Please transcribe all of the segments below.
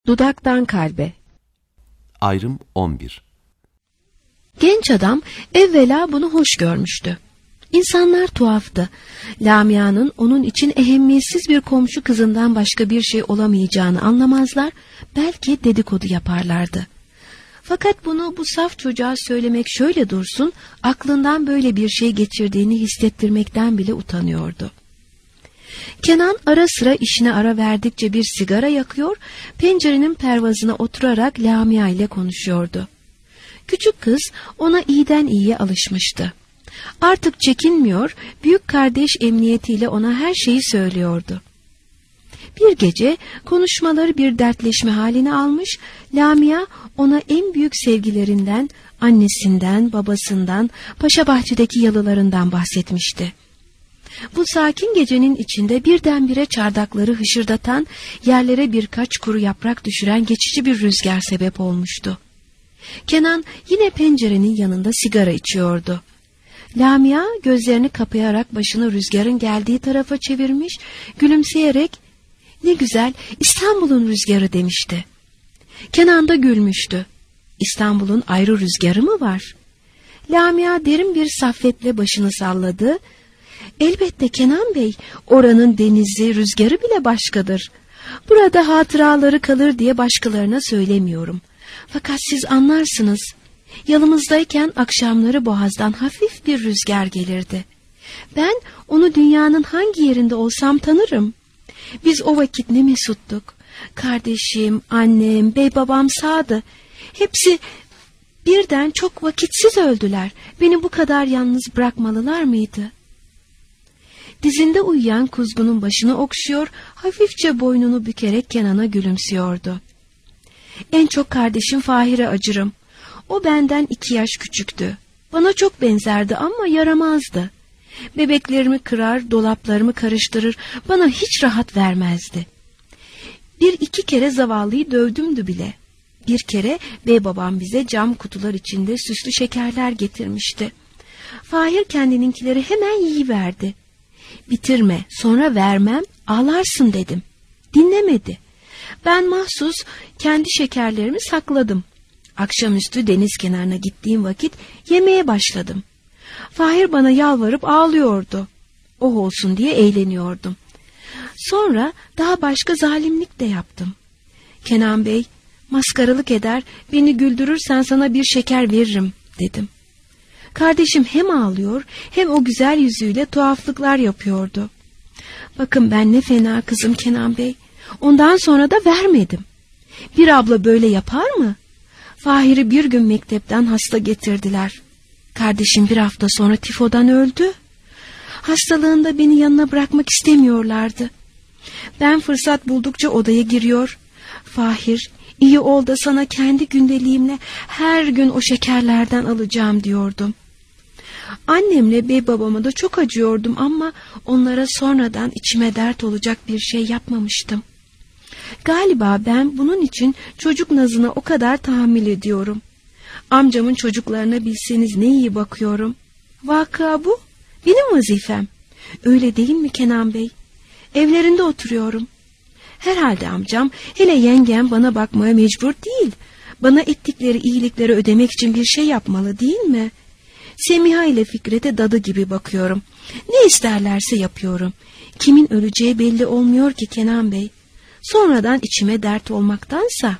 Dudaktan kalbe. Ayrım 11. Genç adam evvela bunu hoş görmüştü. İnsanlar tuhaftı. Lamia'nın onun için ehemmiyetsiz bir komşu kızından başka bir şey olamayacağını anlamazlar, belki dedikodu yaparlardı. Fakat bunu bu saf çocuğa söylemek şöyle dursun, aklından böyle bir şey geçirdiğini hissettirmekten bile utanıyordu. Kenan ara sıra işine ara verdikçe bir sigara yakıyor, pencerenin pervazına oturarak Lamia ile konuşuyordu. Küçük kız ona iyiden iyiye alışmıştı. Artık çekinmiyor, büyük kardeş emniyetiyle ona her şeyi söylüyordu. Bir gece konuşmaları bir dertleşme halini almış, Lamia ona en büyük sevgilerinden, annesinden, babasından, Paşabahçe'deki yalılarından bahsetmişti. Bu sakin gecenin içinde birdenbire çardakları hışırdatan, yerlere birkaç kuru yaprak düşüren geçici bir rüzgar sebep olmuştu. Kenan yine pencerenin yanında sigara içiyordu. Lamia gözlerini kapayarak başını rüzgarın geldiği tarafa çevirmiş, gülümseyerek "Ne güzel, İstanbul'un rüzgarı" demişti. Kenan da gülmüştü. İstanbul'un ayrı rüzgarı mı var? Lamia derin bir saffetle başını salladı. "Elbette Kenan Bey, oranın denizi, rüzgarı bile başkadır. Burada hatıraları kalır diye başkalarına söylemiyorum. Fakat siz anlarsınız. Yalımızdayken akşamları boğazdan hafif bir rüzgar gelirdi. Ben onu dünyanın hangi yerinde olsam tanırım. Biz o vakit ne mesuttuk. Kardeşim, annem, bey babam sağdı. Hepsi birden çok vakitsiz öldüler. Beni bu kadar yalnız bırakmalılar mıydı?" Dizinde uyuyan kuzgunun başını okşuyor, hafifçe boynunu bükerek Kenan'a gülümsüyordu. "En çok kardeşim Fahir'e acırım. O benden 2 yaş küçüktü. Bana çok benzerdi ama yaramazdı. Bebeklerimi kırar, dolaplarımı karıştırır, bana hiç rahat vermezdi. 1-2 kere zavallıyı dövdümdü bile. Bir kere bey babam bize cam kutular içinde süslü şekerler getirmişti. Fahir kendininkileri hemen yiyiverdi. Bitirme, sonra vermem, ağlarsın dedim. Dinlemedi. Ben mahsus kendi şekerlerimi sakladım. Akşamüstü deniz kenarına gittiğim vakit yemeye başladım. Fahir bana yalvarıp ağlıyordu. Oh olsun diye eğleniyordum. Sonra daha başka zalimlik de yaptım. Kenan Bey, maskaralık eder, beni güldürürsen sana bir şeker veririm dedim. Kardeşim hem ağlıyor hem o güzel yüzüyle tuhaflıklar yapıyordu. Bakın ben ne fena kızım Kenan Bey. Ondan sonra da vermedim. Bir abla böyle yapar mı? Fahir'i bir gün mektepten hasta getirdiler. Kardeşim 1 hafta sonra tifodan öldü. Hastalığında beni yanına bırakmak istemiyorlardı. Ben fırsat buldukça odaya giriyor. Fahir, iyi ol da sana kendi gündeliğimle her gün o şekerlerden alacağım diyordum. Annemle bey babama da çok acıyordum ama onlara sonradan içime dert olacak bir şey yapmamıştım. Galiba ben bunun için çocuk nazına o kadar tahammül ediyorum. Amcamın çocuklarına bilseniz ne iyi bakıyorum. Vaka bu, benim vazifem. Öyle değil mi Kenan Bey? Evlerinde oturuyorum. Herhalde amcam, hele yengem bana bakmaya mecbur değil. Bana ettikleri iyilikleri ödemek için bir şey yapmalı değil mi? Semiha ile Fikret'e dadı gibi bakıyorum. Ne isterlerse yapıyorum. Kimin öleceği belli olmuyor ki Kenan Bey. Sonradan içime dert olmaktansa.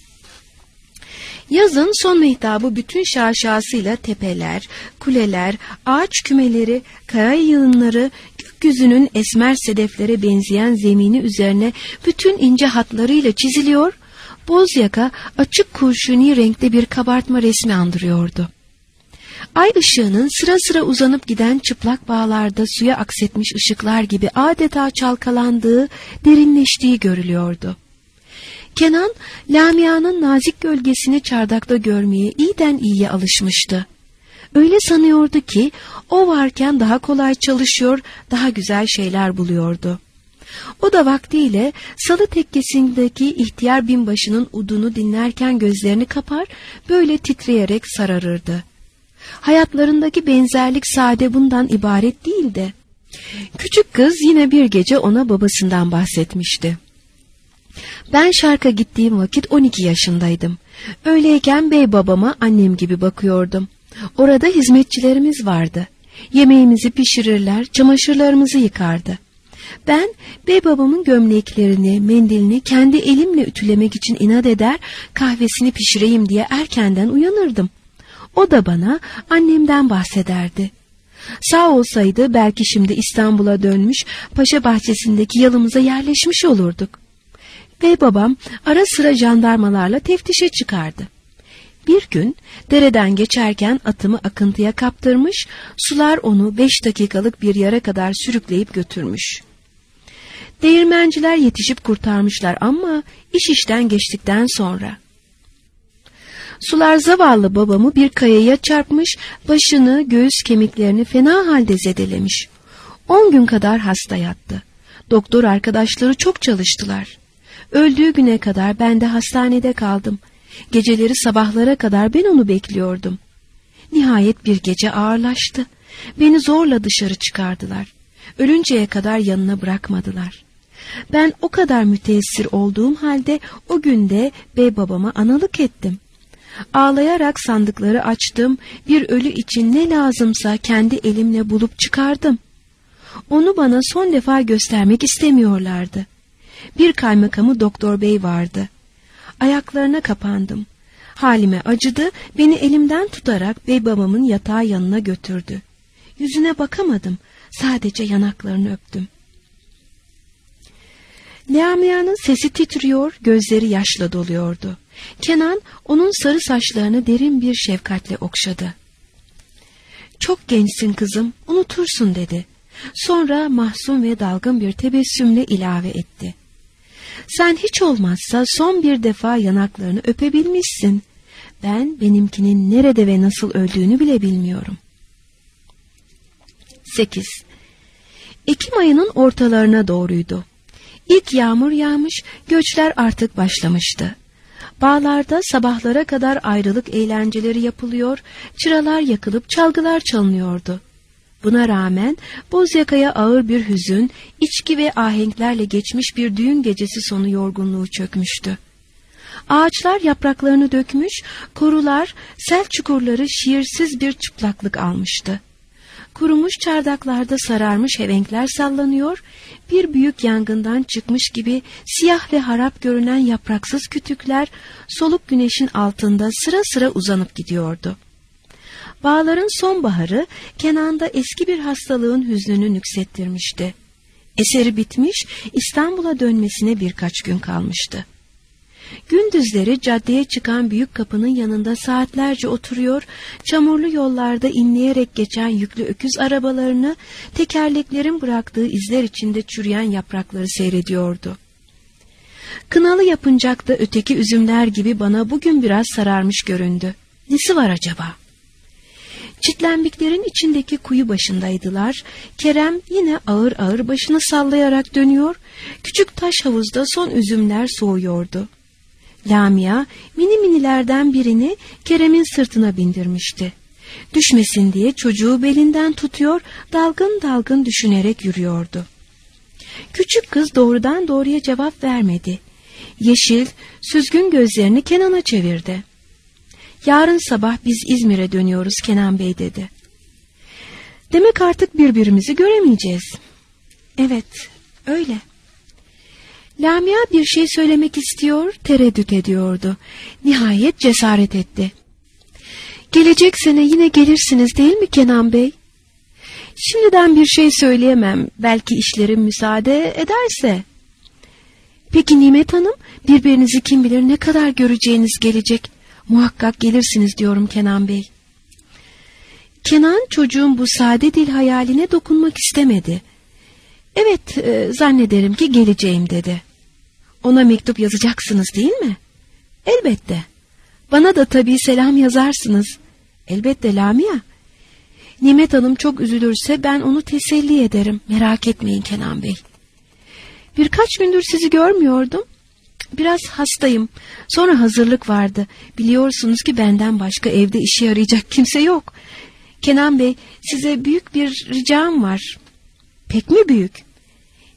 Yazın son mehtabı bütün şaşasıyla tepeler, kuleler, ağaç kümeleri, kaya yığınları, gökyüzünün esmer sedeflere benzeyen zemini üzerine bütün ince hatlarıyla çiziliyor, boz yaka açık kurşuni renkte bir kabartma resmi andırıyordu. Ay ışığının sıra sıra uzanıp giden çıplak bağlarda suya aksetmiş ışıklar gibi adeta çalkalandığı, derinleştiği görülüyordu. Kenan, Lamia'nın nazik gölgesini çardakta görmeye iyiden iyiye alışmıştı. Öyle sanıyordu ki, o varken daha kolay çalışıyor, daha güzel şeyler buluyordu. O da vaktiyle salı tekkesindeki ihtiyar binbaşının udunu dinlerken gözlerini kapar, böyle titreyerek sararırdı. Hayatlarındaki benzerlik sade bundan ibaret değildi. Küçük kız yine bir gece ona babasından bahsetmişti. Ben Şark'a gittiğim vakit 12 yaşındaydım. Öyleyken bey babama annem gibi bakıyordum. Orada hizmetçilerimiz vardı. Yemeğimizi pişirirler, çamaşırlarımızı yıkardı. Ben bey babamın gömleklerini, mendilini kendi elimle ütülemek için inat eder, kahvesini pişireyim diye erkenden uyanırdım. O da bana annemden bahsederdi. Sağ olsaydı belki şimdi İstanbul'a dönmüş, Paşa Bahçesi'ndeki yalımıza yerleşmiş olurduk. Bey babam ara sıra jandarmalarla teftişe çıkardı. Bir gün dereden geçerken atımı akıntıya kaptırmış, sular onu 5 dakikalık bir yere kadar sürükleyip götürmüş. Değirmenciler yetişip kurtarmışlar ama iş işten geçtikten sonra. Sular zavallı babamı bir kayaya çarpmış, başını, göğüs kemiklerini fena halde zedelemiş. 10 gün kadar hasta yattı. Doktor arkadaşları çok çalıştılar. Öldüğü güne kadar ben de hastanede kaldım. Geceleri sabahlara kadar ben onu bekliyordum. Nihayet bir gece ağırlaştı. Beni zorla dışarı çıkardılar. Ölünceye kadar yanına bırakmadılar. Ben o kadar müteessir olduğum halde o günde bey babama analık ettim. Ağlayarak sandıkları açtım, bir ölü için ne lazımsa kendi elimle bulup çıkardım. Onu bana son defa göstermek istemiyorlardı. Bir kaymakamı doktor bey vardı. Ayaklarına kapandım. Halime acıdı, beni elimden tutarak bey babamın yatağı yanına götürdü. Yüzüne bakamadım, sadece yanaklarını öptüm. Lamia'nın sesi titriyor, gözleri yaşla doluyordu. Kenan onun sarı saçlarını derin bir şefkatle okşadı. "Çok gençsin kızım, unutursun," dedi. Sonra mahzun ve dalgın bir tebessümle ilave etti. "Sen hiç olmazsa son bir defa yanaklarını öpebilmişsin. Ben benimkinin nerede ve nasıl öldüğünü bile bilmiyorum." 8. Ekim ayının ortalarına doğruydu. İlk yağmur yağmış, göçler artık başlamıştı. Bağlarda sabahlara kadar ayrılık eğlenceleri yapılıyor, çıralar yakılıp çalgılar çalınıyordu. Buna rağmen Bozyaka'ya ağır bir hüzün, içki ve ahenklerle geçmiş bir düğün gecesi sonu yorgunluğu çökmüştü. Ağaçlar yapraklarını dökmüş, korular, sel çukurları şiirsiz bir çıplaklık almıştı. Kurumuş çardaklarda sararmış hevenkler sallanıyor, bir büyük yangından çıkmış gibi siyah ve harap görünen yapraksız kütükler soluk güneşin altında sıra sıra uzanıp gidiyordu. Bağların sonbaharı Kenan'da eski bir hastalığın hüznünü nüksettirmişti. Eseri bitmiş, İstanbul'a dönmesine birkaç gün kalmıştı. Gündüzleri caddeye çıkan büyük kapının yanında saatlerce oturuyor, çamurlu yollarda inleyerek geçen yüklü öküz arabalarını, tekerleklerin bıraktığı izler içinde çürüyen yaprakları seyrediyordu. Kınalı yapıncakta öteki üzümler gibi bana bugün biraz sararmış göründü. Nesi var acaba? Çitlenbiklerin içindeki kuyu başındaydılar. Kerem yine ağır ağır başını sallayarak dönüyor, küçük taş havuzda son üzümler soğuyordu. Lamia mini minilerden birini Kerem'in sırtına bindirmişti. Düşmesin diye çocuğu belinden tutuyor, dalgın dalgın düşünerek yürüyordu. Küçük kız doğrudan doğruya cevap vermedi. Yeşil, süzgün gözlerini Kenan'a çevirdi. "Yarın sabah biz İzmir'e dönüyoruz Kenan Bey," dedi. "Demek artık birbirimizi göremeyeceğiz." "Evet, öyle." Lamia bir şey söylemek istiyor, tereddüt ediyordu. Nihayet cesaret etti. "Gelecek sene yine gelirsiniz değil mi Kenan Bey?" "Şimdiden bir şey söyleyemem, belki işlerim müsaade ederse." "Peki Nimet Hanım, birbirinizi kim bilir ne kadar göreceğiniz gelecek. Muhakkak gelirsiniz diyorum Kenan Bey." Kenan çocuğun bu sade dil hayaline dokunmak istemedi. "Evet, zannederim ki geleceğim," dedi. "Ona mektup yazacaksınız değil mi?" "Elbette." "Bana da tabii selam yazarsınız." "Elbette Lamia." "Nimet Hanım çok üzülürse ben onu teselli ederim. Merak etmeyin Kenan Bey." "Birkaç gündür sizi görmüyordum." "Biraz hastayım. Sonra hazırlık vardı. Biliyorsunuz ki benden başka evde işe yarayacak kimse yok. Kenan Bey, size büyük bir ricam var." "Pek mi büyük?"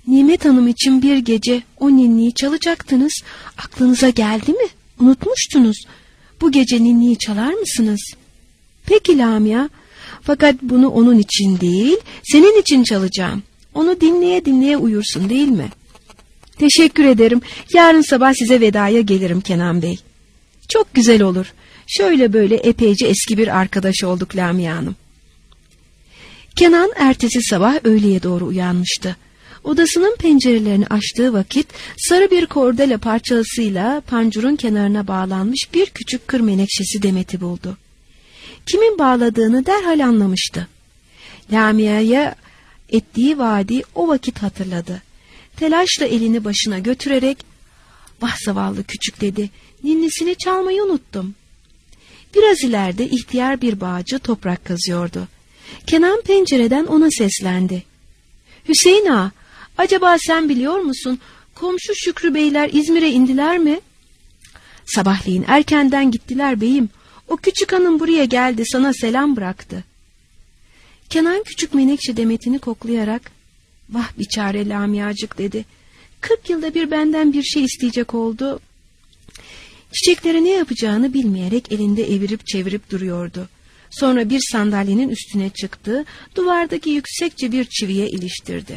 Nimet Hanım için bir gece o ninniyi çalacaktınız. Aklınıza geldi mi? Unutmuştunuz. Bu gece ninniyi çalar mısınız? Peki Lamia. Fakat bunu onun için değil, senin için çalacağım. Onu dinleye dinleye uyursun, değil mi? Teşekkür ederim. Yarın sabah size vedaya gelirim Kenan Bey. Çok güzel olur. Şöyle böyle epeyce eski bir arkadaş olduk Lamia Hanım. Kenan ertesi sabah öğleye doğru uyanmıştı. Odasının pencerelerini açtığı vakit sarı bir kordela parçasıyla pancurun kenarına bağlanmış bir küçük kır menekşesi demeti buldu. Kimin bağladığını derhal anlamıştı. Lamia'ya ettiği vaadi o vakit hatırladı. Telaşla elini başına götürerek, "Vah zavallı küçük," dedi, "ninnisini çalmayı unuttum." Biraz ileride ihtiyar bir bağcı toprak kazıyordu. Kenan pencereden ona seslendi. "Hüseyin ağa, acaba sen biliyor musun, komşu Şükrü Beyler İzmir'e indiler mi?" "Sabahleyin erkenden gittiler beyim. O küçük hanım buraya geldi, sana selam bıraktı." Kenan küçük menekşe demetini koklayarak, "Vah biçare Lamiacık," dedi. 40 yılda bir benden bir şey isteyecek oldu." Çiçeklere ne yapacağını bilmeyerek elinde evirip çevirip duruyordu. Sonra bir sandalyenin üstüne çıktı, duvardaki yüksekçe bir çiviye iliştirdi.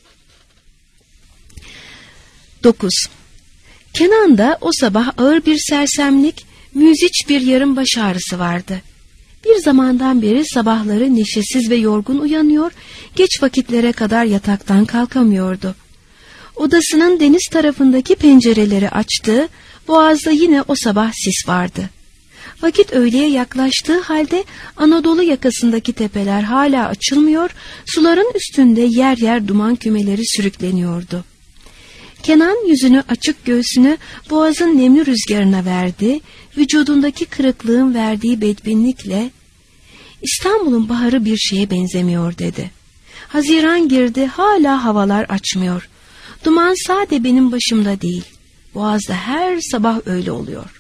9. Kenan'da o sabah ağır bir sersemlik, müziç bir yarım baş ağrısı vardı. Bir zamandan beri sabahları neşesiz ve yorgun uyanıyor, geç vakitlere kadar yataktan kalkamıyordu. Odasının deniz tarafındaki pencereleri açtı, boğazda yine o sabah sis vardı. Vakit öğleye yaklaştığı halde Anadolu yakasındaki tepeler hala açılmıyor, suların üstünde yer yer duman kümeleri sürükleniyordu. Kenan yüzünü açık göğsünü boğazın nemli rüzgarına verdi, vücudundaki kırıklığın verdiği bedbinlikle, "İstanbul'un baharı bir şeye benzemiyor," dedi. "Haziran girdi, hala havalar açmıyor. Duman sade benim başımda değil, boğazda her sabah öyle oluyor."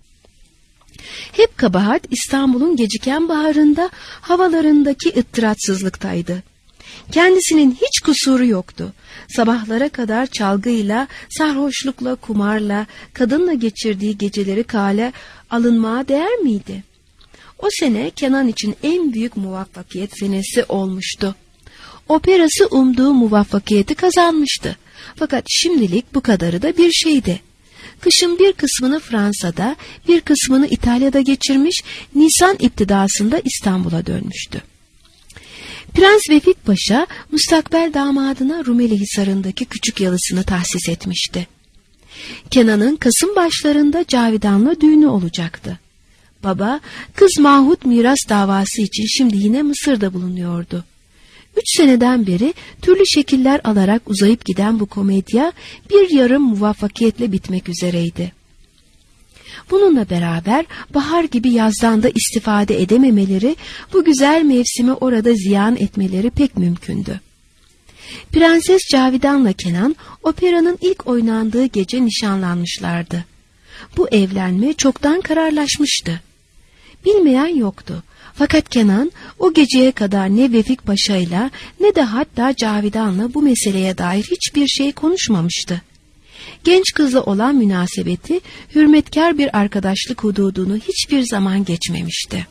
Hep kabahat İstanbul'un geciken baharında havalarındaki ıttıratsızlıktaydı. Kendisinin hiç kusuru yoktu. Sabahlara kadar çalgıyla, sarhoşlukla, kumarla, kadınla geçirdiği geceleri kale alınmaya değer miydi? O sene Kenan için en büyük muvaffakiyet senesi olmuştu. Operası umduğu muvaffakiyeti kazanmıştı. Fakat şimdilik bu kadarı da bir şeydi. Kışın bir kısmını Fransa'da, bir kısmını İtalya'da geçirmiş, Nisan iptidasında İstanbul'a dönmüştü. Prens Vefik Paşa, müstakbel damadına Rumeli Hisarı'ndaki küçük yalısını tahsis etmişti. Kenan'ın Kasım başlarında Cavidan'la düğünü olacaktı. Baba, kız Mahmut miras davası için şimdi yine Mısır'da bulunuyordu. 3 seneden beri türlü şekiller alarak uzayıp giden bu komedya bir yarım muvaffakiyetle bitmek üzereydi. Bununla beraber bahar gibi yazdan da istifade edememeleri, bu güzel mevsimi orada ziyan etmeleri pek mümkündü. Prenses Cavidan'la Kenan operanın ilk oynandığı gece nişanlanmışlardı. Bu evlenme çoktan kararlaşmıştı. Bilmeyen yoktu. Fakat Kenan o geceye kadar ne Vefik Paşa'yla ne de hatta Cavidan'la bu meseleye dair hiçbir şey konuşmamıştı. Genç kızla olan münasebeti hürmetkar bir arkadaşlık hududunu hiçbir zaman geçmemişti.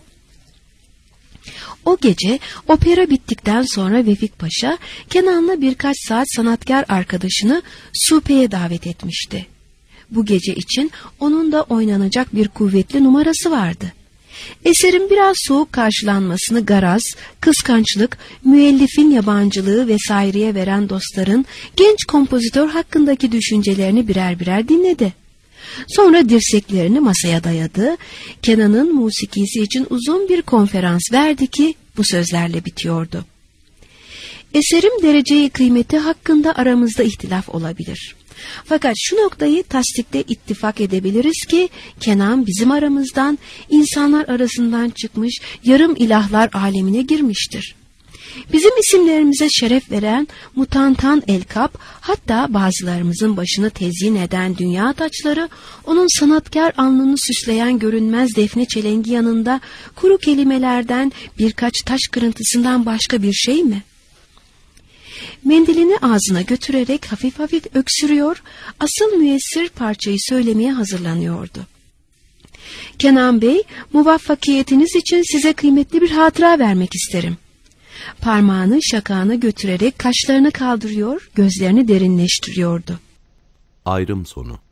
O gece opera bittikten sonra Vefik Paşa Kenan'la birkaç saat sanatkar arkadaşını Supe'ye davet etmişti. Bu gece için onun da oynanacak bir kuvvetli numarası vardı. Eserin biraz soğuk karşılanmasını garaz, kıskançlık, müellifin yabancılığı vesaireye veren dostların genç kompozitör hakkındaki düşüncelerini birer birer dinledi. Sonra dirseklerini masaya dayadı, Kenan'ın musikisi için uzun bir konferans verdi ki bu sözlerle bitiyordu. "Eserim dereceyi kıymeti hakkında aramızda ihtilaf olabilir. Fakat şu noktayı tasdikle ittifak edebiliriz ki Kenan bizim aramızdan, insanlar arasından çıkmış yarım ilahlar alemine girmiştir. Bizim isimlerimize şeref veren mutantan elkap, hatta bazılarımızın başını tezyin eden dünya taçları, onun sanatkar alnını süsleyen görünmez defne çelengi yanında kuru kelimelerden birkaç taş kırıntısından başka bir şey mi? Mendilini ağzına götürerek hafif hafif öksürüyor, asıl müessir parçayı söylemeye hazırlanıyordu. Kenan Bey, muvaffakiyetiniz için size kıymetli bir hatıra vermek isterim. Parmağını şakağına götürerek kaşlarını kaldırıyor, gözlerini derinleştiriyordu. Ayrım sonu.